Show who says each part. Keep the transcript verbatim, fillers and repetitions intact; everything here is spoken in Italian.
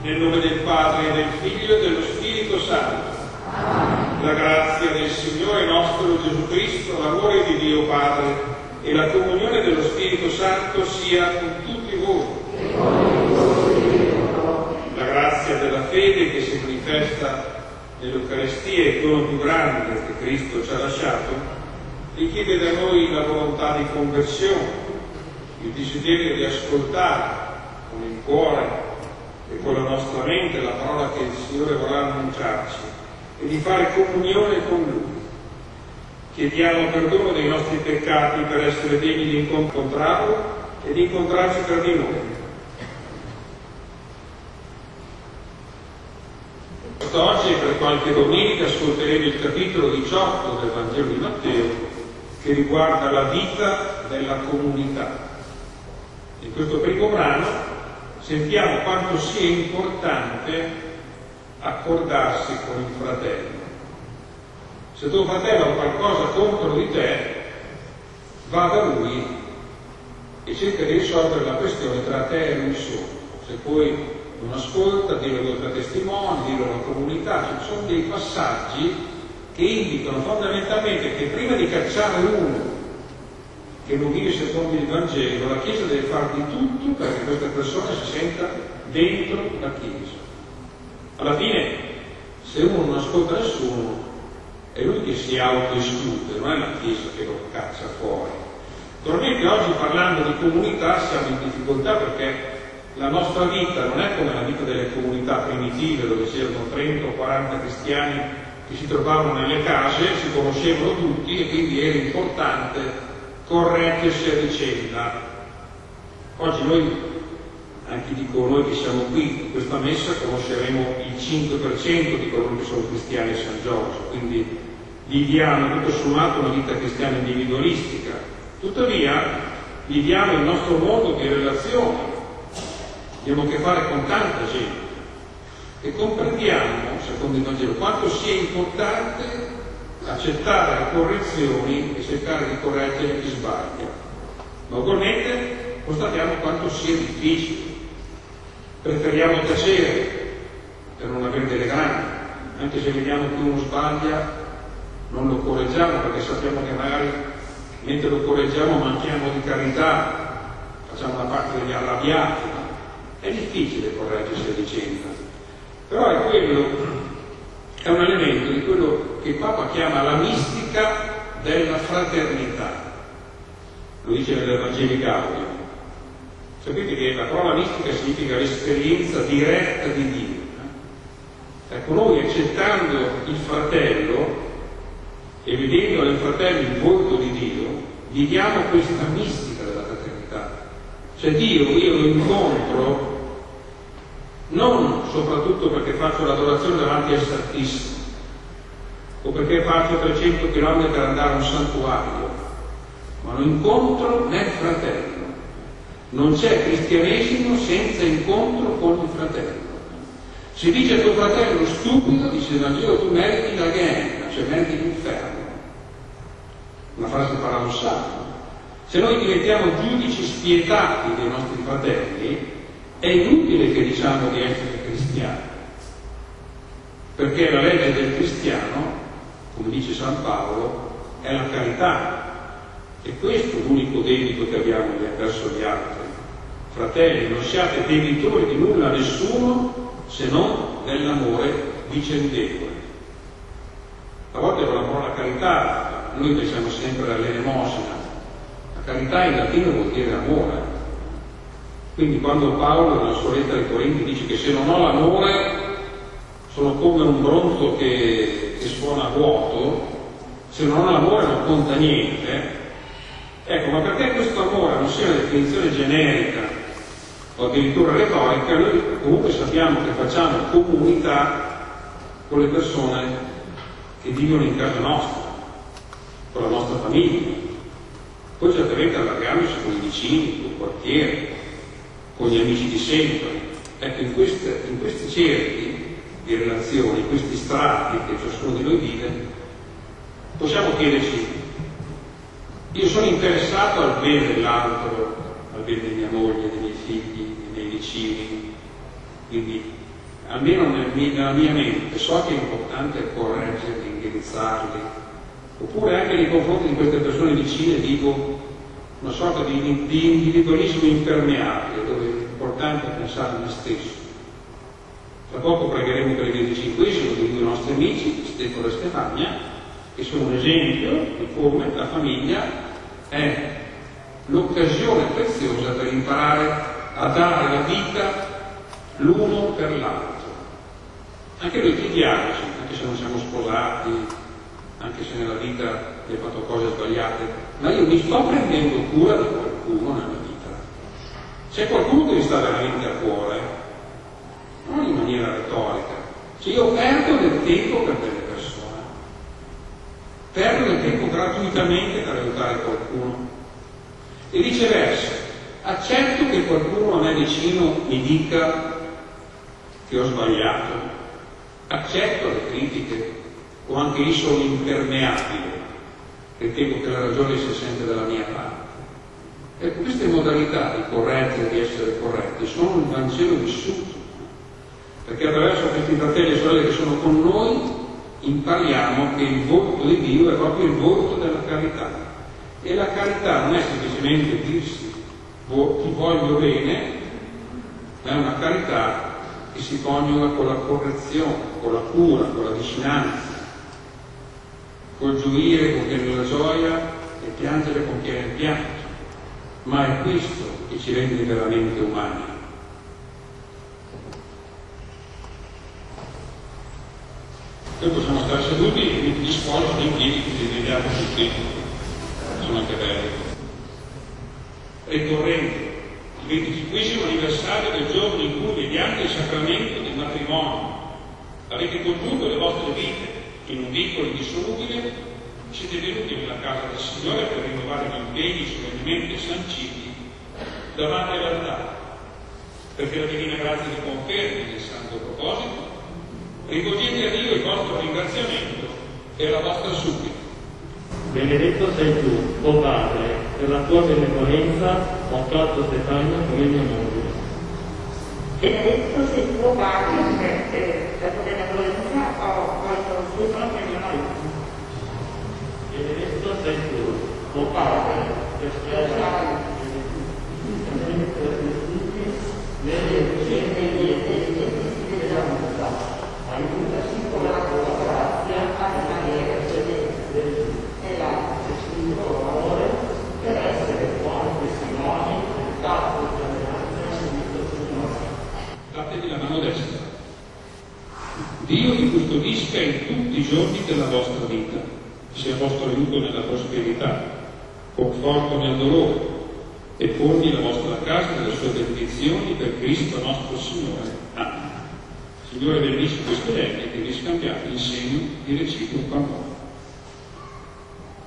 Speaker 1: Nel nome del Padre, e del Figlio e dello Spirito Santo. La grazia del Signore nostro Gesù Cristo, l'amore di Dio Padre e la comunione dello Spirito Santo sia con tutti voi. La grazia della fede che si manifesta nell'Eucaristia, il dono più grande che Cristo ci ha lasciato, richiede da noi la volontà di conversione, il desiderio di ascoltare con il cuore e con la nostra mente la parola che il Signore vorrà annunciarci e di fare comunione con Lui. Chiediamo perdono dei nostri peccati per essere degni di incontrarlo e di incontrarci tra di noi. Oggi, per qualche domenica, ascolteremo il capitolo diciotto del Vangelo di Matteo, che riguarda la vita della comunità. In questo primo brano sentiamo quanto sia importante accordarsi con il fratello. Se tuo fratello ha qualcosa contro di te, va da lui e cerca di risolvere la questione tra te e lui solo. Se poi non ascolta, dillo ai tuoi testimoni, dillo alla comunità. Ci sono dei passaggi che indicano fondamentalmente che prima di cacciare uno che non vive secondo il Vangelo, la Chiesa deve fare di tutto perché questa persona si senta dentro la Chiesa. Alla fine, se uno non ascolta nessuno, è lui che si autoesclude, non è la Chiesa che lo caccia fuori. Naturalmente oggi, parlando di comunità, siamo in difficoltà perché la nostra vita non è come la vita delle comunità primitive, dove c'erano trenta o quaranta cristiani che si trovavano nelle case, si conoscevano tutti e quindi era importante correggersi a vicenda. Oggi noi, anche dico noi che siamo qui in questa messa, conosceremo il cinque per cento di coloro che sono cristiani a San Giorgio, quindi viviamo tutto sommato una vita cristiana individualistica. Tuttavia viviamo il nostro modo di relazione, abbiamo a che fare con tanta gente e comprendiamo, secondo il Vangelo, quanto sia importante accettare le correzioni e cercare di correggere chi sbaglia. Ma ugualmente constatiamo quanto sia difficile. Preferiamo tacere per non avere delle grandi, anche se vediamo che uno sbaglia non lo correggiamo perché sappiamo che magari mentre lo correggiamo manchiamo di carità, facciamo la parte degli arrabbiati. È difficile correggersi a vicenda, però è quello è un elemento di quello che il Papa chiama la mistica della fraternità. Lo dice nell'Evangelio Gaudium. Sapete che la parola mistica significa l'esperienza diretta di Dio. Ecco, noi accettando il fratello e vedendo nel fratello il volto di Dio, viviamo questa mistica della fraternità. Cioè Dio io lo incontro non soprattutto perché faccio l'adorazione davanti al Santissimo o perché faccio trecento chilometri per andare a un santuario, ma lo incontro nel fratello. Non c'è cristianesimo senza incontro con il fratello. Se dice a tuo fratello stupido, dice il Vangelo, tu meriti la ghenna, cioè meriti l'inferno. Una frase paradossale. Se noi diventiamo giudici spietati dei nostri fratelli, è inutile che diciamo di essere cristiani, perché la legge del cristiano, come dice San Paolo, è la carità, e questo è l'unico debito che abbiamo verso gli altri. Fratelli, non siate debitori di nulla a nessuno se non dell'amore vicendevole. A volte con la parola carità noi pensiamo sempre all'elemosina. La carità in latino vuol dire amore. Quindi quando Paolo nella sua lettera ai Corinti dice che se non ho l'amore sono come un bronzo che, che suona a vuoto, se non ho l'amore non conta niente, ecco, ma perché questo amore non sia una definizione generica o addirittura retorica, noi comunque sappiamo che facciamo comunità con le persone che vivono in casa nostra, con la nostra famiglia, poi certamente allargandosi con i vicini, con il quartiere, con gli amici di sempre. Ecco, in, queste, in questi cerchi di relazioni, in questi strati che ciascuno di noi vive, possiamo chiederci: io sono interessato al bene dell'altro, al bene di mia moglie, dei miei figli, dei miei vicini, quindi almeno nel, nella mia mente, so che è importante correggerli, indirizzarli, oppure anche nei confronti di queste persone vicine vivo una sorta di, di individualismo impermeabile, dove è importante pensare a me stesso. Tra poco pregheremo per il venticinquesimo di due nostri amici, Stefano e Stefania, che sono un esempio di come la famiglia è l'occasione preziosa per imparare a dare la vita l'uno per l'altro. Anche noi chiediamo, anche se non siamo sposati, anche se nella vita abbiamo fatto cose sbagliate, ma io mi sto prendendo cura di qualcuno nella vita. C'è qualcuno che mi sta veramente a cuore, non in maniera retorica. Cioè io perdo del tempo per delle persone, perdo del tempo gratuitamente per aiutare qualcuno. E viceversa, accetto che qualcuno a me vicino mi dica che ho sbagliato, accetto le critiche, o anche io sono impermeabile, ritengo che la ragione sia sempre dalla mia parte. Ecco, queste modalità di correggere, di essere corretti, sono il Vangelo vissuto, perché attraverso questi fratelli e sorelle che sono con noi impariamo che il volto di Dio è proprio il volto della carità. E la carità non è semplicemente dirsi ti voglio bene, ma è una carità che si coniuga con la correzione, con la cura, con la vicinanza, col gioire con chi è nella gioia e piangere con chi è nel pianto. Ma è questo che ci rende veramente umani. Noi possiamo stare seduti e gli scuoli sono in piedi, quindi vediamo tutti, sono anche belli. Ricorrendo il venticinquesimo anniversario del giorno in cui, mediante il sacramento del matrimonio, avete congiunto le vostre vite in un vincolo indissolubile, siete venuti nella casa del Signore per rinnovare gli impegni solennemente sanciti davanti all'altare, perché la Divina Grazia vi confermi nel santo proposito. Rivolgete a Dio il vostro ringraziamento e la vostra supplica.
Speaker 2: Benedetto sei tu, o Padre, per la tua benevolenza ho fatto Stefania come mia moglie.
Speaker 3: Benedetto sei tu, o Padre, per la tua benevolenza ho fatto Stefano come mia moglie.
Speaker 2: Benedetto sei tu, o Padre, per schiacciare nelle vicende di esistenze della vita, aiutaci con la tua grazia a rimanere fedeli nell'arte spirito amore per essere buoni testimoni del capo della Signore.
Speaker 1: Datevi la mano destra. Dio vi custodisca in tutti i giorni della vostra vita, sia vostro aiuto nella prosperità, conforto nel dolore, e porti la vostra casa nelle sue benedizioni per Cristo nostro Signore. Amen. Signore benedisci queste regole che vi scambiate in segno di reciproco amore.